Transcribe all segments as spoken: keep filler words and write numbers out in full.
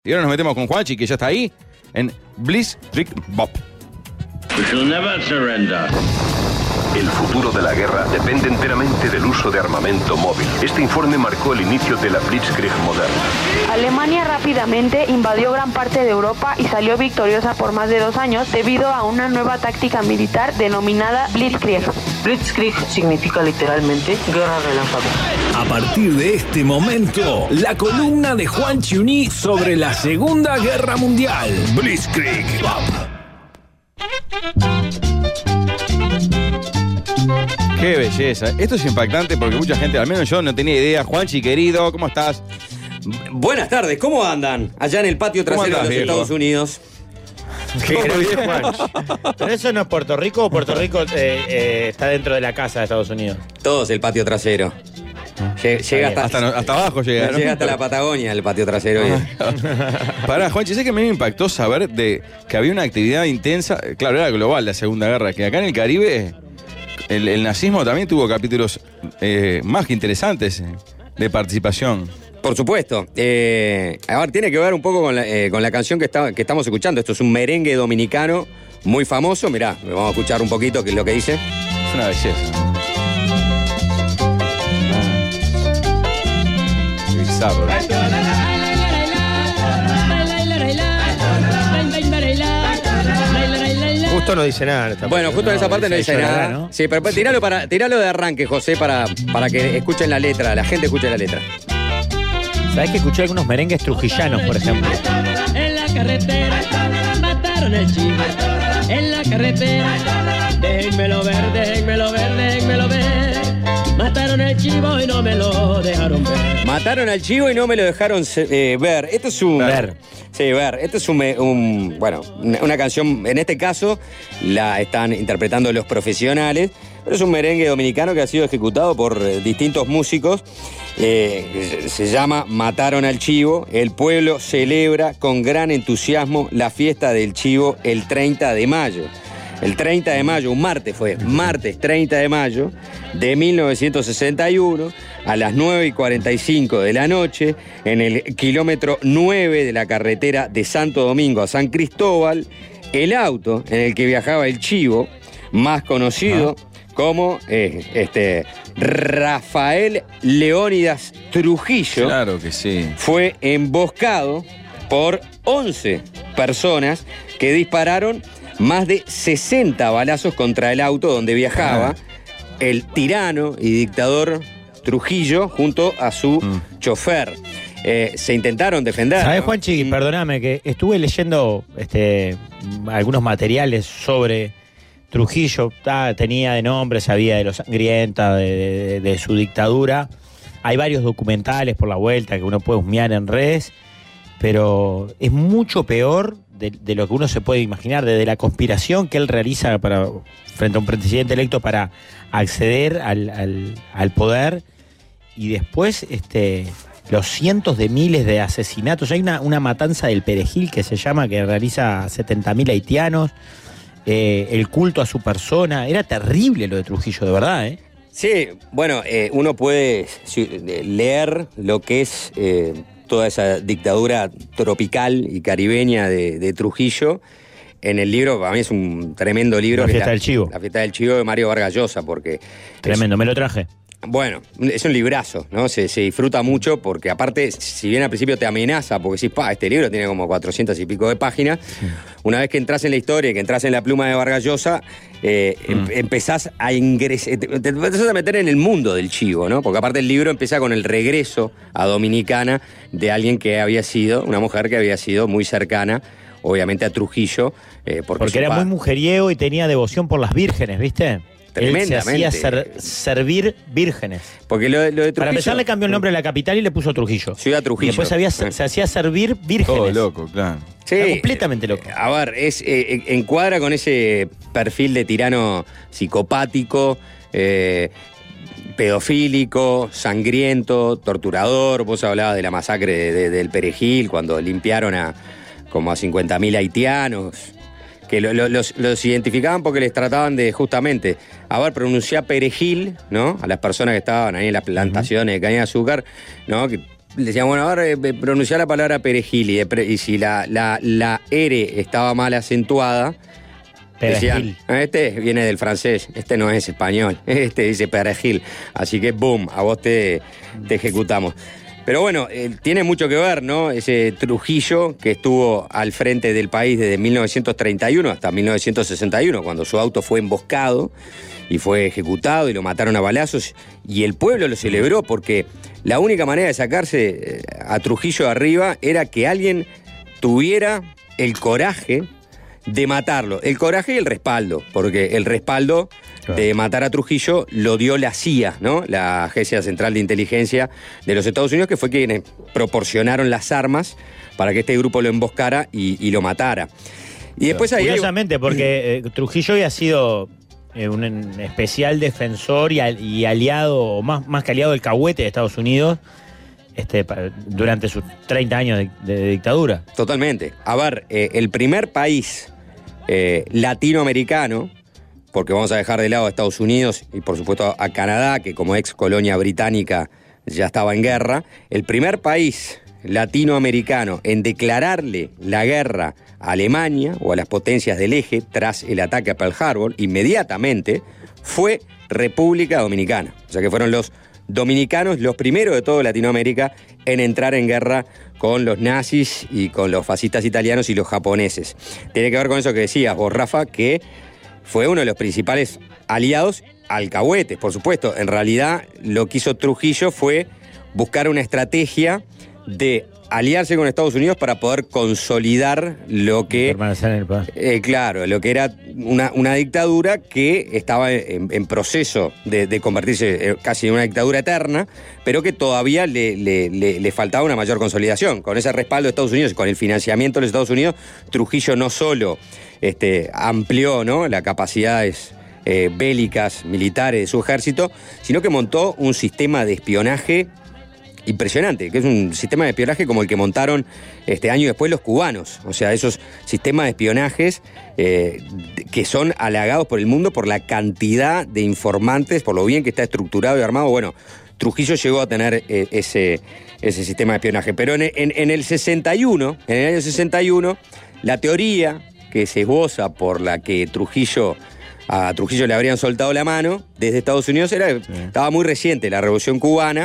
Y ahora nos metemos con Juanchi, que ya está ahí, en Blitzkrieg Bop. We shall never surrender. El futuro de la guerra depende enteramente del uso de armamento móvil. Este informe marcó el inicio de la Blitzkrieg moderna. Alemania rápidamente invadió gran parte de Europa y salió victoriosa por más de dos años debido a una nueva táctica militar denominada Blitzkrieg. Blitzkrieg significa literalmente guerra relámpago. A partir de este momento, la columna de Juan Chiuní sobre la Segunda Guerra Mundial. Blitzkrieg Bop. Qué belleza. Esto es impactante porque mucha gente, al menos yo, no tenía idea. Juanchi, querido, ¿cómo estás? Buenas tardes, ¿cómo andan? Allá en el patio trasero andás, de los viejo? Estados Unidos. Qué grande, Juan. ¿Pero eso no es Puerto Rico o Puerto Rico eh, eh, está dentro de la casa de Estados Unidos? Todos el patio trasero. Lle- Llega hasta, Hasta, hasta abajo llega, ¿no? llega hasta la Patagonia el patio trasero. Pará, Juanchi, sé que a mí me impactó saber de que había una actividad intensa. Claro, era global la Segunda Guerra, que acá en el Caribe el, el nazismo también tuvo capítulos eh, más que interesantes eh, de participación. Por supuesto. Eh, a ver, tiene que ver un poco con la, eh, con la canción que, está, que estamos escuchando. Esto es un merengue dominicano muy famoso. Mirá, vamos a escuchar un poquito qué es lo que dice. Es una belleza. Qué bizarro, ¿eh? Justo no dice nada. Esta Bueno, parte, justo en esa parte no dice llorará, nada. ¿no? Sí, pero pues, tiralo, para, tiralo de arranque, José, para, para que escuchen la letra, la gente escuche la letra. ¿Sabés que escuché algunos merengues trujillanos, por ejemplo? En la carretera mataron el chivo. En la carretera, déjenmelo ver, déjenmelo ver, déjenmelo ver. Mataron el chivo y no me lo dejaron ver. Mataron al chivo y no me lo dejaron eh, ver. Esto es un... Ver. Sí, ver. Esto es un, un... Bueno, una, una canción, en este caso, la están interpretando los profesionales, pero es un merengue dominicano que ha sido ejecutado por eh, distintos músicos. Eh, se llama Mataron al Chivo. El pueblo celebra con gran entusiasmo la fiesta del chivo el treinta de mayo. El treinta de mayo, un martes fue, martes treinta de mayo de mil novecientos sesenta y uno, a las nueve y cuarenta y cinco de la noche, en el kilómetro nueve de la carretera de Santo Domingo a San Cristóbal, el auto en el que viajaba el chivo, más conocido ah. como eh, este, Rafael Leónidas Trujillo, Claro que sí. fue emboscado por once personas que dispararon más de sesenta balazos contra el auto donde viajaba ah. el tirano y dictador Trujillo junto a su mm. chofer. Eh, se intentaron defender. ¿Sabés, ¿no? Juanchi? Mm. Perdóname, que estuve leyendo este, algunos materiales sobre Trujillo. Ah, tenía de nombre, sabía de lo sangrienta, de, de, de su dictadura. Hay varios documentales por la vuelta que uno puede husmear en redes, pero es mucho peor de, de lo que uno se puede imaginar, desde la conspiración que él realiza para, frente a un presidente electo para acceder al, al, al poder, y después este, los cientos de miles de asesinatos. Hay una, una matanza del Perejil que se llama, que realiza setenta mil haitianos, eh, el culto a su persona. Era terrible lo de Trujillo, de verdad, ¿eh? Sí, bueno, eh, uno puede leer lo que es eh, toda esa dictadura tropical y caribeña de, de Trujillo en el libro. Para mí es un tremendo libro. La que fiesta la, del chivo. La fiesta del chivo de Mario Vargas Llosa, porque... Tremendo, es, me lo traje. Bueno, es un librazo, ¿no? Se, se disfruta mucho porque aparte, si bien al principio te amenaza, porque decís, pa, este libro tiene como cuatrocientas y pico de páginas, sí. Una vez que entras en la historia y que entras en la pluma de Vargas Llosa, eh, mm. em, empezás a ingresar, te, te empezás a meter en el mundo del chivo, ¿no? Porque aparte el libro empieza con el regreso a Dominicana de alguien que había sido, una mujer que había sido muy cercana, obviamente, a Trujillo. Eh, porque porque era pa... muy mujeriego y tenía devoción por las vírgenes, ¿viste? Él se hacía ser, servir vírgenes. Porque lo, lo de Trujillo... Para empezar le cambió el nombre de la capital y le puso Trujillo. Ciudad Trujillo. Y después había, eh. se, se hacía servir vírgenes. Todo loco, claro. Sí, Está completamente loco. A ver, es, eh, encuadra con ese perfil de tirano psicopático, eh, pedofílico, sangriento, torturador. Vos hablabas de la masacre de, de, del Perejil, cuando limpiaron a como a cincuenta mil haitianos, que lo, lo, los, los identificaban porque les trataban de, justamente, a ver, pronunciar perejil, ¿no? A las personas que estaban ahí en las plantaciones de caña de azúcar, ¿no? Que le decían, bueno, ahora eh, pronunciar la palabra perejil y, de pre- y si la, la, la R estaba mal acentuada, decían, este viene del francés, este no es español, este dice perejil, así que boom, a vos te, te ejecutamos. Pero bueno, eh, tiene mucho que ver, ¿no? Ese Trujillo que estuvo al frente del país desde mil novecientos treinta y uno hasta mil novecientos sesenta y uno, cuando su auto fue emboscado y fue ejecutado y lo mataron a balazos, y el pueblo lo celebró porque la única manera de sacarse a Trujillo arriba era que alguien tuviera el coraje de matarlo. El coraje y el respaldo, porque el respaldo claro. de matar a Trujillo lo dio la C I A, ¿no? La Agencia Central de Inteligencia de los Estados Unidos, que fue quienes proporcionaron las armas para que este grupo lo emboscara y, y lo matara. Y después ahí Curiosamente, hay... porque eh, Trujillo había sido eh, un especial defensor y, al, y aliado, o más, más que aliado del cahuete de Estados Unidos, Este, durante sus treinta años de, de dictadura. Totalmente. A ver, eh, el primer país eh, latinoamericano, porque vamos a dejar de lado a Estados Unidos y por supuesto a Canadá, que como ex colonia británica ya estaba en guerra, el primer país latinoamericano en declararle la guerra a Alemania o a las potencias del eje tras el ataque a Pearl Harbor, inmediatamente fue República Dominicana. O sea que fueron los dominicanos, los primeros de toda Latinoamérica en entrar en guerra con los nazis y con los fascistas italianos y los japoneses. Tiene que ver con eso que decías vos, Rafa, que fue uno de los principales aliados alcahuetes, por supuesto. En realidad, lo que hizo Trujillo fue buscar una estrategia de aliarse con Estados Unidos para poder consolidar lo que... Permanecer en el poder. Eh, claro, lo que era una, una dictadura que estaba en, en proceso de, de convertirse casi en una dictadura eterna, pero que todavía le, le, le, le faltaba una mayor consolidación. Con ese respaldo de Estados Unidos y con el financiamiento de los Estados Unidos, Trujillo no solo este, amplió, ¿no?, las capacidades eh, bélicas, militares de su ejército, sino que montó un sistema de espionaje impresionante, que es un sistema de espionaje como el que montaron este año después los cubanos. O sea, esos sistemas de espionajes eh, que son halagados por el mundo por la cantidad de informantes, por lo bien que está estructurado y armado. Bueno, Trujillo llegó a tener eh, ese, ese sistema de espionaje. Pero en, en, en el sesenta y uno, en el año sesenta y uno, la teoría que se esboza por la que Trujillo... a Trujillo le habrían soltado la mano desde Estados Unidos era sí. estaba muy reciente la Revolución Cubana.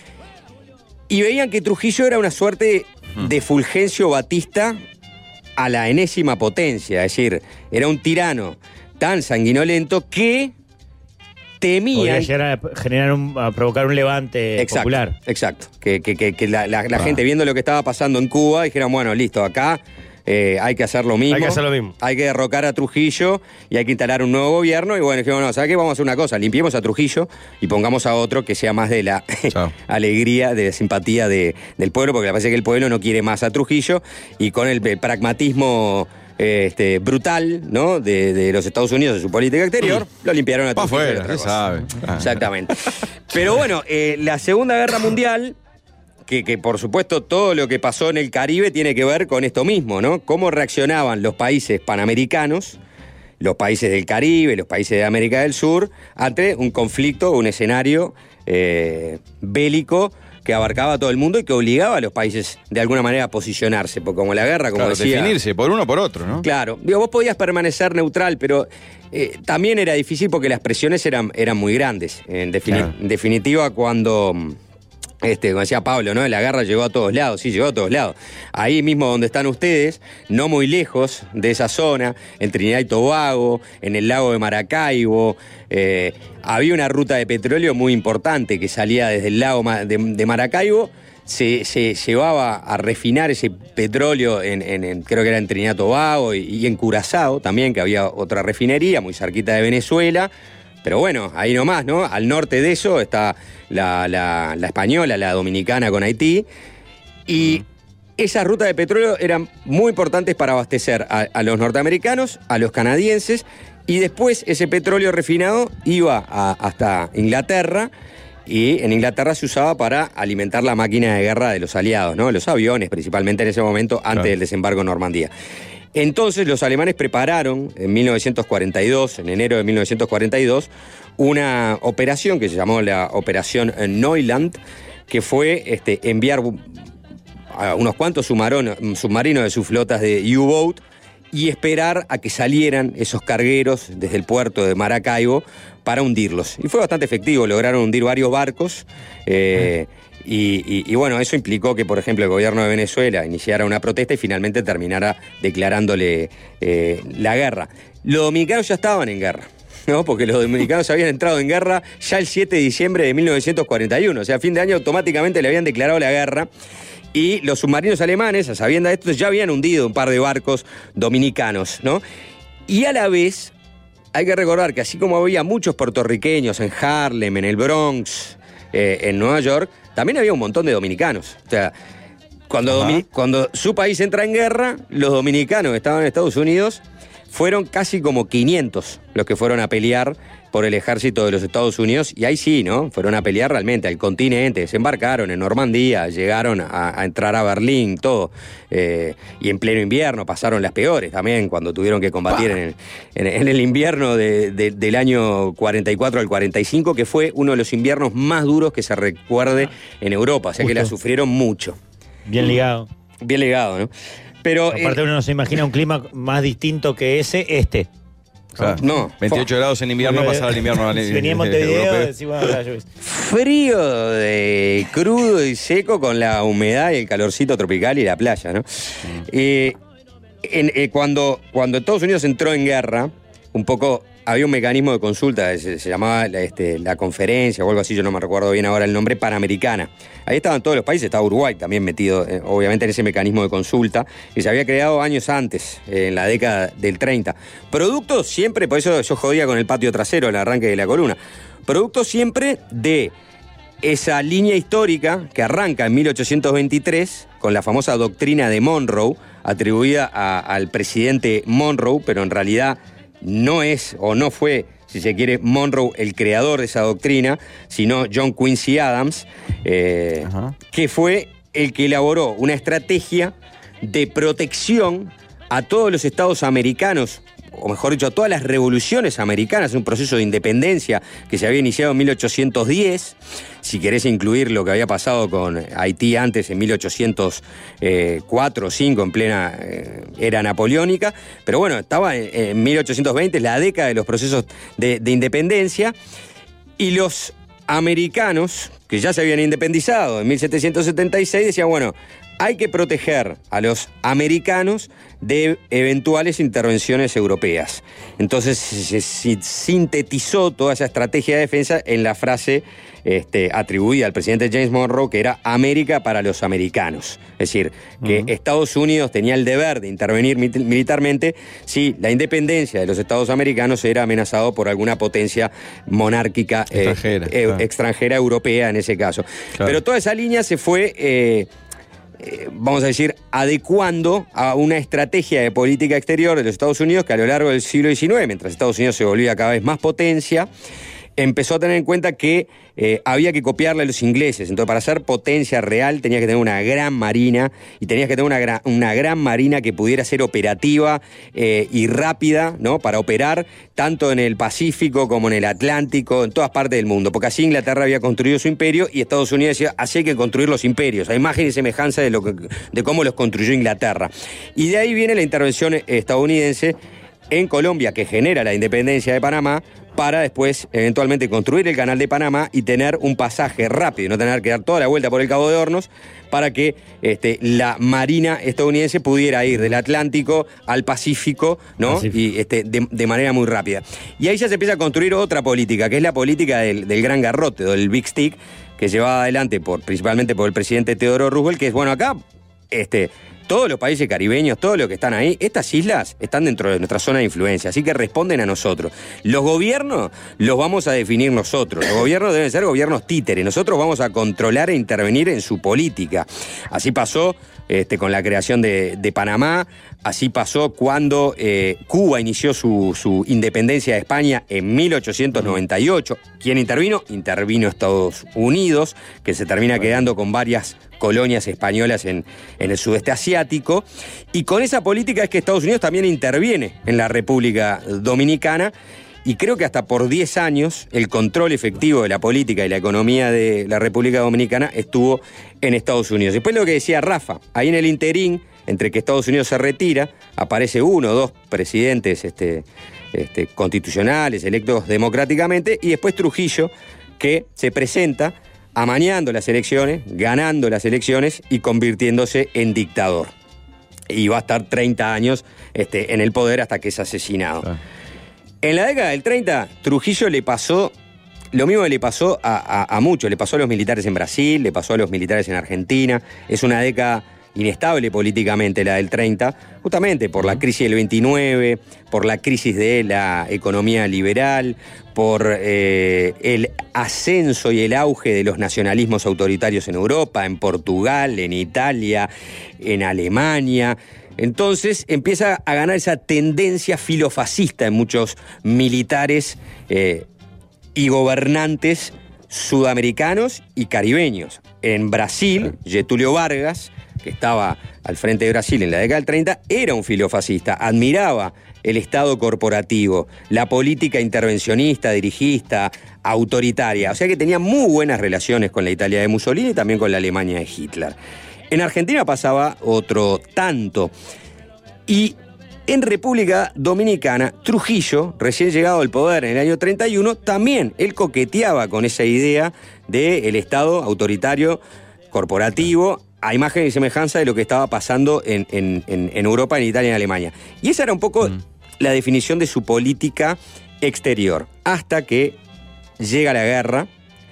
Y veían que Trujillo era una suerte de Fulgencio Batista a la enésima potencia. Es decir, era un tirano tan sanguinolento que temían... Podría llegar a, generar un, a provocar un levante exacto, popular. Exacto. Que, que, que, que la, la, la ah. gente viendo lo que estaba pasando en Cuba dijeron, bueno, listo, acá... Eh, hay que hacer lo mismo. Hay que hacer lo mismo. Hay que derrocar a Trujillo y hay que instalar un nuevo gobierno. Y bueno, dijimos, no, ¿sabes qué? Vamos a hacer una cosa. Limpiemos a Trujillo y pongamos a otro que sea más de la alegría, de la simpatía de, del pueblo, porque me parece que el pueblo no quiere más a Trujillo. Y con el, el pragmatismo eh, este, brutal, ¿no?, de, de los Estados Unidos, de su política exterior, mm. lo limpiaron a Trujillo. Pa' afuera, sabe. Exactamente. Pero bueno, eh, la Segunda Guerra Mundial... Que, que por supuesto todo lo que pasó en el Caribe tiene que ver con esto mismo, ¿no? Cómo reaccionaban los países panamericanos, los países del Caribe, los países de América del Sur, ante un conflicto, un escenario eh, bélico que abarcaba a todo el mundo y que obligaba a los países de alguna manera a posicionarse, porque como la guerra, como claro, decía... definirse por uno o por otro, ¿no? Claro, digo, vos podías permanecer neutral, pero eh, también era difícil porque las presiones eran, eran muy grandes. En, defini- claro. en definitiva, cuando... Este, como decía Pablo, ¿no? La guerra llegó a todos lados, sí, llegó a todos lados. Ahí mismo donde están ustedes, no muy lejos de esa zona, en Trinidad y Tobago, en el lago de Maracaibo, eh, había una ruta de petróleo muy importante que salía desde el lago de, de Maracaibo, se, se llevaba a refinar ese petróleo en, en, en creo que era en Trinidad y Tobago y, y en Curazao también, que había otra refinería muy cerquita de Venezuela. Pero bueno, ahí nomás, ¿no? Al norte de eso está la, la, la española, la dominicana con Haití. Y esas rutas de petróleo eran muy importantes para abastecer a, a los norteamericanos, a los canadienses, y después ese petróleo refinado iba a, hasta Inglaterra, y en Inglaterra se usaba para alimentar la máquina de guerra de los aliados, ¿no? Los aviones, principalmente en ese momento, antes claro. del desembarco en Normandía. Entonces los alemanes prepararon en mil novecientos cuarenta y dos, en enero de mil novecientos cuarenta y dos, una operación que se llamó la Operación Neuland, que fue este, enviar a unos cuantos submarinos, submarinos de sus flotas de U-Boat y esperar a que salieran esos cargueros desde el puerto de Maracaibo para hundirlos. Y fue bastante efectivo, lograron hundir varios barcos. Eh, y, y, y bueno, eso implicó que, por ejemplo, el gobierno de Venezuela iniciara una protesta y finalmente terminara declarándole eh, la guerra. Los dominicanos ya estaban en guerra, ¿no? Porque los dominicanos habían entrado en guerra ya el siete de diciembre de mil novecientos cuarenta y uno. O sea, a fin de año automáticamente le habían declarado la guerra. Y los submarinos alemanes, a sabiendas de esto, ya habían hundido un par de barcos dominicanos, ¿no? Y a la vez, hay que recordar que así como había muchos puertorriqueños en Harlem, en el Bronx, eh, en Nueva York, también había un montón de dominicanos. O sea, cuando, Domin- cuando su país entra en guerra, los dominicanos que estaban en Estados Unidos fueron casi como quinientos los que fueron a pelear por el ejército de los Estados Unidos, y ahí sí, ¿no? Fueron a pelear realmente al continente, desembarcaron en Normandía, llegaron a, a entrar a Berlín, todo. Eh, y en pleno invierno pasaron las peores también, cuando tuvieron que combatir en el, en, en el invierno de, de, del año cuarenta y cuatro al cuarenta y cinco, que fue uno de los inviernos más duros que se recuerde en Europa, o sea Justo. que la sufrieron mucho. Bien ligado. Bien ligado, ¿no? Pero, aparte eh, uno no se imagina un clima más distinto que ese, este. Claro. No, veintiocho Fue. grados en invierno, Porque, pasar el invierno si venía en Montevideo, decimos, frío, de crudo y seco con la humedad y el calorcito tropical y la playa, ¿no? Mm. Eh, en, eh, cuando, cuando Estados Unidos entró en guerra, un poco había un mecanismo de consulta, se, se llamaba este, la conferencia o algo así, yo no me recuerdo bien ahora el nombre, Panamericana. Ahí estaban todos los países, estaba Uruguay también metido, eh, obviamente, en ese mecanismo de consulta, que se había creado años antes, eh, en la década del treinta. Producto siempre, por eso yo jodía con el patio trasero, el arranque de la columna, producto siempre de esa línea histórica que arranca en mil ochocientos veintitrés con la famosa doctrina de Monroe, atribuida a, al presidente Monroe, pero en realidad no es o no fue, si se quiere, Monroe el creador de esa doctrina, sino John Quincy Adams, eh, que fue el que elaboró una estrategia de protección a todos los estados americanos, o mejor dicho, a todas las revoluciones americanas, un proceso de independencia que se había iniciado en mil ochocientos diez, si querés incluir lo que había pasado con Haití antes, en mil ochocientos cuatro o cinco, en plena eh, era napoleónica, pero bueno, estaba en, en mil ochocientos veinte, la década de los procesos de, de independencia, y los americanos, que ya se habían independizado en mil setecientos setenta y seis, decían, bueno, hay que proteger a los americanos de eventuales intervenciones europeas. Entonces se sintetizó toda esa estrategia de defensa en la frase este, atribuida al presidente James Monroe, que era América para los americanos. Es decir, que uh-huh. Estados Unidos tenía el deber de intervenir militarmente si la independencia de los Estados americanos era amenazado por alguna potencia monárquica extranjera, eh, claro. extranjera europea en ese caso. Claro. Pero toda esa línea se fue... Eh, Eh, vamos a decir, adecuando a una estrategia de política exterior de los Estados Unidos que a lo largo del siglo diecinueve, mientras Estados Unidos se volvía cada vez más potencia, empezó a tener en cuenta que eh, había que copiarle a los ingleses. Entonces, para ser potencia real tenías que tener una gran marina, y tenías que tener una, gra- una gran marina que pudiera ser operativa eh, y rápida, ¿no? Para operar tanto en el Pacífico como en el Atlántico, en todas partes del mundo, porque así Inglaterra había construido su imperio y Estados Unidos decía, así hay que construir los imperios, a imagen y semejanza de, lo que, de cómo los construyó Inglaterra. Y de ahí viene la intervención estadounidense en Colombia, que genera la independencia de Panamá, para después eventualmente construir el canal de Panamá y tener un pasaje rápido, no tener que dar toda la vuelta por el Cabo de Hornos, para que este, la marina estadounidense pudiera ir del Atlántico al Pacífico, ¿no? Pacífico. Y este, de, de manera muy rápida. Y ahí ya se empieza a construir otra política, que es la política del, del gran garrote, del Big Stick, que llevaba adelante por, principalmente por el presidente Theodore Roosevelt, que es, bueno, acá... este todos los países caribeños, todos los que están ahí, estas islas están dentro de nuestra zona de influencia, así que responden a nosotros. Los gobiernos los vamos a definir nosotros. Los gobiernos deben ser gobiernos títeres. Nosotros vamos a controlar e intervenir en su política. Así pasó este, con la creación de, de Panamá, así pasó cuando eh, Cuba inició su, su independencia de España en mil ochocientos noventa y ocho. ¿Quién intervino? Intervino Estados Unidos, que se termina quedando con varias colonias españolas en, en el sudeste asiático, y con esa política es que Estados Unidos también interviene en la República Dominicana, y creo que hasta por diez años el control efectivo de la política y la economía de la República Dominicana estuvo en Estados Unidos. Después lo que decía Rafa, ahí en el interín, entre que Estados Unidos se retira, aparece uno o dos presidentes este, este, constitucionales, electos democráticamente, y después Trujillo, que se presenta amañando las elecciones, ganando las elecciones y convirtiéndose en dictador. Y va a estar treinta años este, en el poder hasta que es asesinado. Ah. En la década del treinta, Trujillo le pasó lo mismo que le pasó a, a, a muchos. Le pasó a los militares en Brasil, le pasó a los militares en Argentina. Es una década inestable políticamente la del treinta, justamente por la crisis del veintinueve, por la crisis de la economía liberal, por eh, el ascenso y el auge de los nacionalismos autoritarios en Europa, en Portugal, en Italia, en Alemania. Entonces empieza a ganar esa tendencia filofascista en muchos militares eh, y gobernantes sudamericanos y caribeños. En Brasil, Getúlio Vargas, que estaba al frente de Brasil en la década del treinta, era un filofascista, admiraba el Estado corporativo, la política intervencionista, dirigista, autoritaria. O sea que tenía muy buenas relaciones con la Italia de Mussolini y también con la Alemania de Hitler. En Argentina pasaba otro tanto. Y en República Dominicana, Trujillo, recién llegado al poder en el año treinta y uno, también él coqueteaba con esa idea del Estado autoritario corporativo, a imagen y semejanza de lo que estaba pasando en, en, en, en Europa, en Italia y en Alemania. Y esa era un poco mm. la definición de su política exterior, hasta que llega la guerra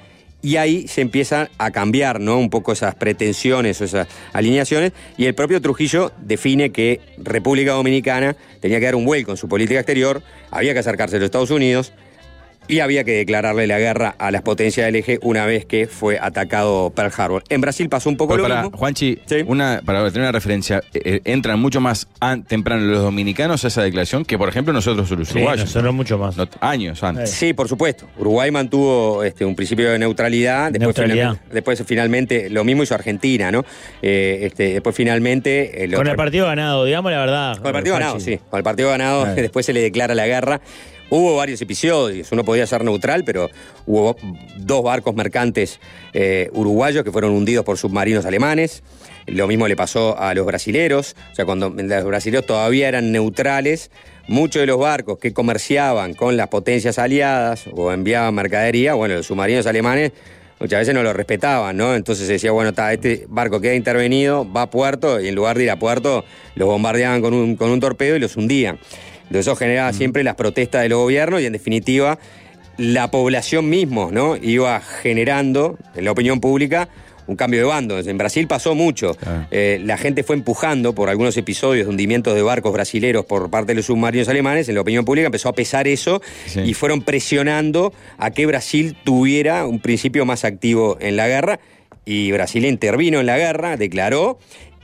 y ahí se empiezan a cambiar, ¿no?, un poco esas pretensiones o esas alineaciones, y el propio Trujillo define que República Dominicana tenía que dar un vuelco en su política exterior, había que acercarse a los Estados Unidos, y había que declararle la guerra a las potencias del eje una vez que fue atacado Pearl Harbor. En Brasil pasó un poco pues lo para, mismo. Juanchi, ¿Sí? una, para tener una referencia, eh, entran mucho más an, temprano los dominicanos a esa declaración que, por ejemplo, nosotros los uruguayos. Sí, nosotros ¿no? mucho más. No, años antes. Sí, por supuesto. Uruguay mantuvo este, un principio de neutralidad. Después, neutralidad. Finalmente, después finalmente lo mismo hizo Argentina, ¿no? Eh, este, después finalmente... Eh, con el partido ganado, digamos la verdad. Con el partido ganado, sí. Con el partido ganado, eh. después se le declara la guerra. Hubo varios episodios, uno podía ser neutral, pero hubo dos barcos mercantes eh, uruguayos que fueron hundidos por submarinos alemanes. Lo mismo le pasó a los brasileros. O sea, cuando los brasileros todavía eran neutrales, muchos de los barcos que comerciaban con las potencias aliadas o enviaban mercadería, bueno, los submarinos alemanes muchas veces no lo respetaban, ¿no? Entonces se decía, bueno, está, este barco queda intervenido, va a puerto, y en lugar de ir a puerto, los bombardeaban con un, con un torpedo y los hundían. Entonces eso generaba mm. siempre las protestas de los gobiernos y, en definitiva, la población mismo, ¿no?, iba generando en la opinión pública un cambio de bando. En Brasil pasó mucho. Ah. Eh, la gente fue empujando por algunos episodios de hundimientos de barcos brasileros por parte de los submarinos alemanes. En la opinión pública empezó a pesar eso, sí. y fueron presionando a que Brasil tuviera un principio más activo en la guerra. Y Brasil intervino en la guerra, declaró,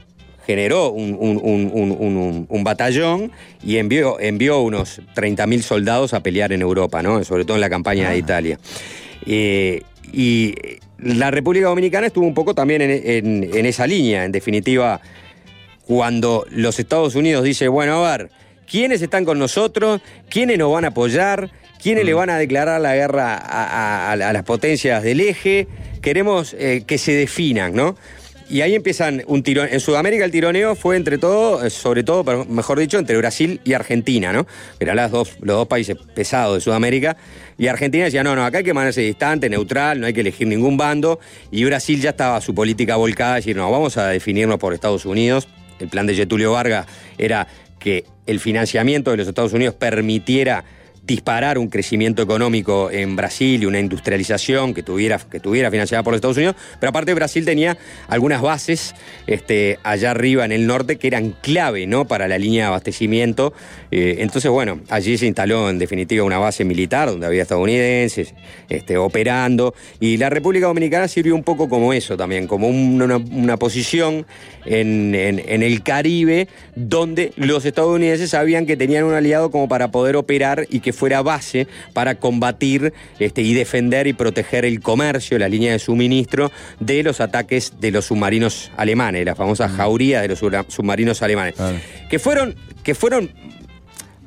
generó un, un, un, un, un, un batallón y envió, envió unos treinta mil soldados a pelear en Europa, ¿no?, sobre todo en la campaña ah. de Italia. Eh, y la República Dominicana estuvo un poco también en, en, en esa línea. En definitiva, cuando los Estados Unidos dicen, bueno, a ver, ¿quiénes están con nosotros? ¿Quiénes nos van a apoyar? ¿Quiénes mm. le van a declarar la guerra a, a, a las potencias del eje? Queremos eh, que se definan, ¿no? Y ahí empiezan un tirón. En Sudamérica el tironeo fue entre todo, sobre todo, mejor dicho, entre Brasil y Argentina, ¿no? Eran las dos, los dos países pesados de Sudamérica. Y Argentina decía, no, no, acá hay que mantenerse distante, neutral, no hay que elegir ningún bando. Y Brasil ya estaba su política volcada, decir, no, vamos a definirnos por Estados Unidos. El plan de Getúlio Vargas era que el financiamiento de los Estados Unidos permitiera disparar un crecimiento económico en Brasil y una industrialización que tuviera, que tuviera financiada por los Estados Unidos, pero aparte Brasil tenía algunas bases este, allá arriba en el norte que eran clave, ¿no?, para la línea de abastecimiento. Eh, entonces, bueno, allí se instaló en definitiva una base militar donde había estadounidenses este, operando, y la República Dominicana sirvió un poco como eso también, como una, una posición en, en, en el Caribe donde los estadounidenses sabían que tenían un aliado como para poder operar y que fuera base para combatir este, y defender y proteger el comercio, la línea de suministro de los ataques de los submarinos alemanes, la famosa jauría de los submarinos alemanes. Claro. Que fueron, que fueron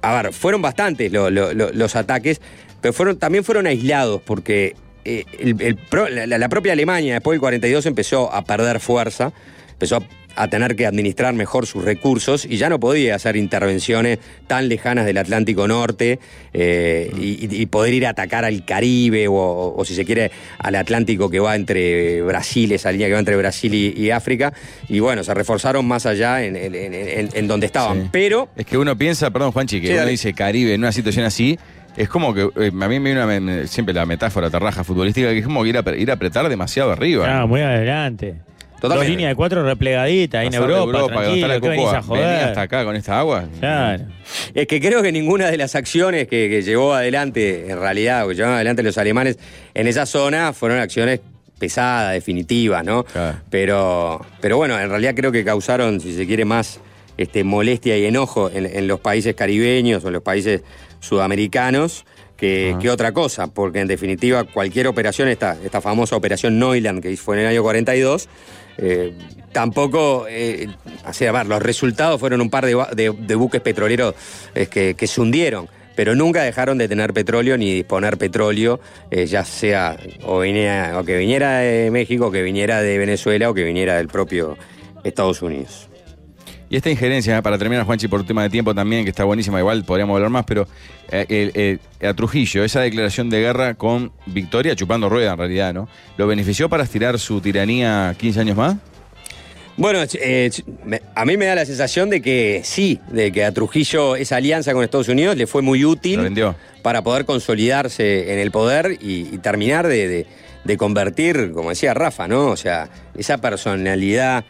a ver, fueron bastantes lo, lo, lo, los ataques, pero fueron, también fueron aislados, porque eh, el, el pro, la, la propia Alemania después del cuarenta y dos empezó a perder fuerza, empezó a, a tener que administrar mejor sus recursos y ya no podía hacer intervenciones tan lejanas del Atlántico Norte eh, mm. y, y poder ir a atacar al Caribe o, o, si se quiere, al Atlántico que va entre Brasil, esa línea que va entre Brasil y, y África. Y bueno, se reforzaron más allá en, en, en, en donde estaban. Sí. Pero... Es que uno piensa, perdón Juanchi, que sí, uno dale. dice Caribe en una situación así... Es como que, eh, a mí me viene una, me, siempre la metáfora terraja futbolística, que es como ir a, ir a apretar demasiado arriba. Ah, muy adelante. Totalmente. Dos líneas de cuatro replegaditas ahí en Pasar de Europa, Europa, tranquilo, gastar ¿qué la venís cocoa, a joder? venir hasta acá con esta agua. Claro. Es que creo que ninguna de las acciones que, que llevó adelante, en realidad, o que llevaron adelante los alemanes en esa zona, fueron acciones pesadas, definitivas, ¿no? Claro. Pero, pero bueno, en realidad creo que causaron, si se quiere, más este, molestia y enojo en, en los países caribeños o en los países sudamericanos que, que otra cosa, porque en definitiva cualquier operación, esta, esta famosa operación Neuland que fue en el año cuarenta y dos, eh, tampoco, eh, así, a ver, los resultados fueron un par de, de, de buques petroleros eh, que, que se hundieron, pero nunca dejaron de tener petróleo ni disponer petróleo, eh, ya sea o, viniera, o que viniera de México, o que viniera de Venezuela o que viniera del propio Estados Unidos. Y esta injerencia, para terminar, Juanchi, por un tema de tiempo también, que está buenísima, igual podríamos hablar más, pero eh, eh, eh, a Trujillo, esa declaración de guerra con victoria, chupando rueda en realidad, ¿no? ¿Lo benefició para estirar su tiranía quince años más? Bueno, eh, a mí me da la sensación de que sí, de que a Trujillo esa alianza con Estados Unidos le fue muy útil para poder consolidarse en el poder y, y terminar de, de, de convertir, como decía Rafa, ¿no? O sea, esa personalidad...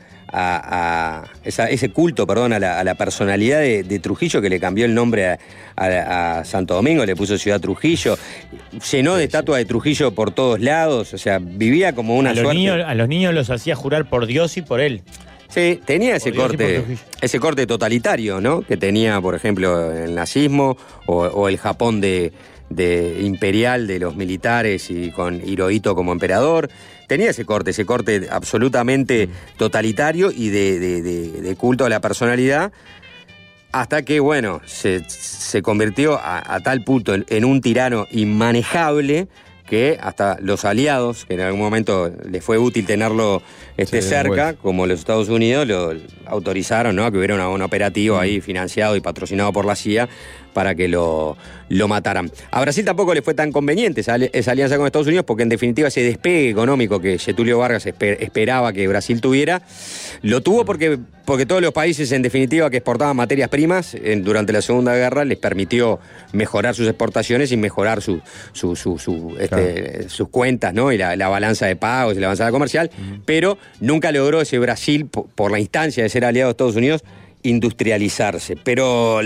A, a esa, ese culto, perdón, a la, a la personalidad de, de Trujillo, que le cambió el nombre a, a, a Santo Domingo, le puso Ciudad Trujillo, llenó de estatuas de Trujillo por todos lados, o sea, vivía como una a los suerte. Niños, a los niños los hacía jurar por Dios y por él. Sí, tenía ese corte, ese corte totalitario, ¿no? Que tenía, por ejemplo, el nazismo o, o el Japón de, de imperial de los militares y con Hirohito como emperador. Tenía ese corte, ese corte absolutamente totalitario y de, de, de, de culto a la personalidad, hasta que, bueno, se, se convirtió a, a tal punto en, en un tirano inmanejable que hasta los aliados, que en algún momento les fue útil tenerlo este, sí, cerca, bueno, como los Estados Unidos, lo autorizaron, ¿no?, a que hubiera una, un operativo mm. ahí financiado y patrocinado por la C I A para que lo, lo mataran. A Brasil tampoco le fue tan conveniente esa, esa alianza con Estados Unidos, porque en definitiva ese despegue económico que Getúlio Vargas esper, esperaba que Brasil tuviera, lo tuvo porque, porque todos los países en definitiva que exportaban materias primas en, durante la Segunda Guerra les permitió mejorar sus exportaciones y mejorar su, su, su, su, este, claro. sus cuentas, ¿no?, y la, la balanza de pagos y la balanza comercial, uh-huh. pero nunca logró ese Brasil, por, por la instancia de ser aliado de Estados Unidos, industrializarse. Pero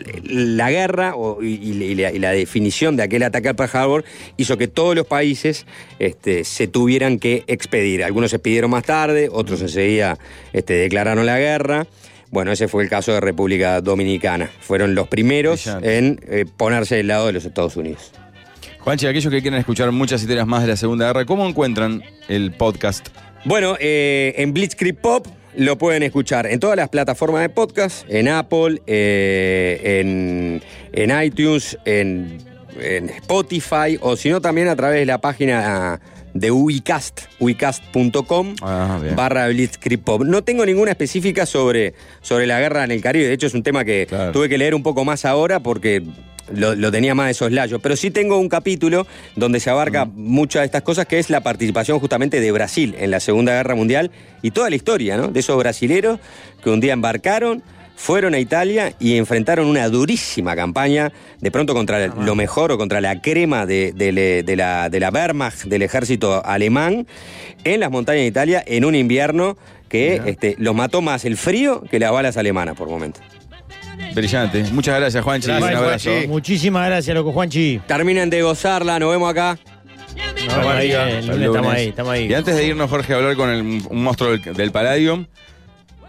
la guerra o, y, y, la, y la definición de aquel ataque al Pearl Harbor hizo que todos los países este, se tuvieran que expedir. Algunos se expidieron más tarde, otros enseguida este, declararon la guerra. Bueno, ese fue el caso de República Dominicana. Fueron los primeros en eh, ponerse del lado de los Estados Unidos. Juanchi, aquellos que quieran escuchar muchas historias más de la Segunda Guerra, ¿cómo encuentran el podcast? Bueno, eh, en Blitzkrieg Pop lo pueden escuchar en todas las plataformas de podcast, en Apple, eh, en, en iTunes, en, en Spotify, o si no también a través de la página de Uicast, uicast punto com ah, barra Blitzkrieg Pop. No tengo ninguna específica sobre, sobre la guerra en el Caribe, de hecho es un tema que claro. tuve que leer un poco más ahora porque... Lo, lo tenía más de soslayo, pero sí tengo un capítulo donde se abarca uh-huh. muchas de estas cosas, que es la participación justamente de Brasil en la Segunda Guerra Mundial y toda la historia, ¿no?, de esos brasileros que un día embarcaron, fueron a Italia y enfrentaron una durísima campaña, de pronto contra uh-huh. lo mejor o contra la crema de, de, de, la, de la Wehrmacht, del ejército alemán, en las montañas de Italia, en un invierno que uh-huh. este, los mató más el frío que las balas alemanas por momento. Brillante. Muchas gracias, Juanchi. Gracias, un abrazo. Juanchi. Muchísimas gracias, loco Juanchi. Terminen de gozarla, nos vemos acá. No, bueno, ahí, el lunes estamos ahí, estamos ahí. Y antes de irnos, Jorge, a hablar con el, un monstruo del, del Palladium,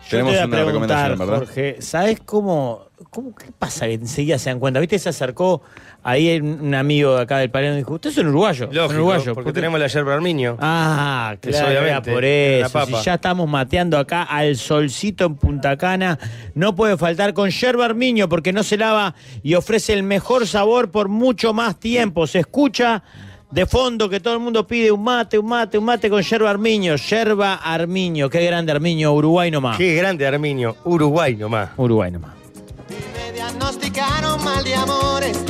Tenemos te voy a una preguntar, recomendación, ¿verdad? Jorge, ¿sabes cómo, cómo qué pasa que enseguida se dan cuenta? ¿Viste? Se acercó ahí un amigo de acá del Palermo y dijo, usted es un uruguayo. Lógico, un uruguayo. porque tenemos la yerba armiño. Ah, Eso, claro, era obviamente, por la eso. papa. Si ya estamos mateando acá al solcito en Punta Cana, no puede faltar con yerba armiño porque no se lava y ofrece el mejor sabor por mucho más tiempo. Se escucha de fondo que todo el mundo pide un mate, un mate, un mate con yerba armiño. Yerba armiño, qué grande Armiño, Uruguay nomás. Qué grande Armiño, Uruguay nomás. Uruguay nomás. Me diagnosticaron mal de amores.